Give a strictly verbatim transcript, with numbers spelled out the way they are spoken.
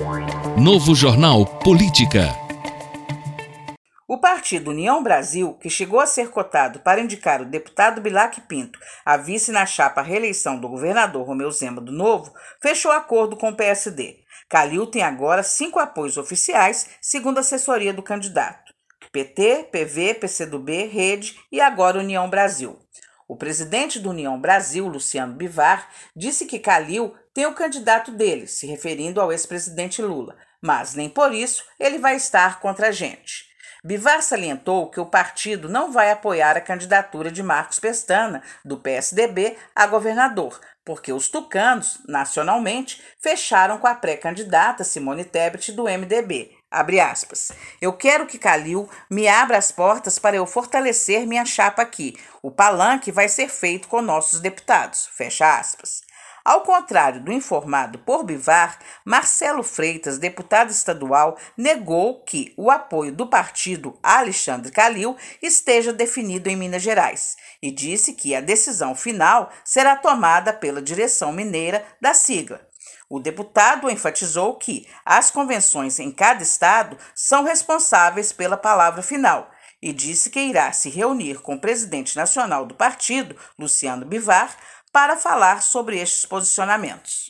Novo Jornal Política. O partido União Brasil, que chegou a ser cotado para indicar o deputado Bilac Pinto a vice na chapa à reeleição do governador Romeu Zema do Novo, fechou acordo com o P S D. Calil tem agora cinco apoios oficiais, segundo a assessoria do candidato: P T, P V, P C do B, Rede e agora União Brasil. O presidente do União Brasil, Luciano Bivar, disse que Calil tem o candidato dele, se referindo ao ex-presidente Lula, mas nem por isso ele vai estar contra a gente. Bivar salientou que o partido não vai apoiar a candidatura de Marcos Pestana, do P S D B, a governador, porque os tucanos, nacionalmente, fecharam com a pré-candidata Simone Tebet, do M D B. Abre aspas. Eu quero que Calil me abra as portas para eu fortalecer minha chapa aqui. O palanque vai ser feito com nossos deputados. Fecha aspas. Ao contrário do informado por Bivar, Marcelo Freitas, deputado estadual, negou que o apoio do partido a Alexandre Calil esteja definido em Minas Gerais e disse que a decisão final será tomada pela direção mineira da sigla. O deputado enfatizou que as convenções em cada estado são responsáveis pela palavra final e disse que irá se reunir com o presidente nacional do partido, Luciano Bivar, para falar sobre estes posicionamentos.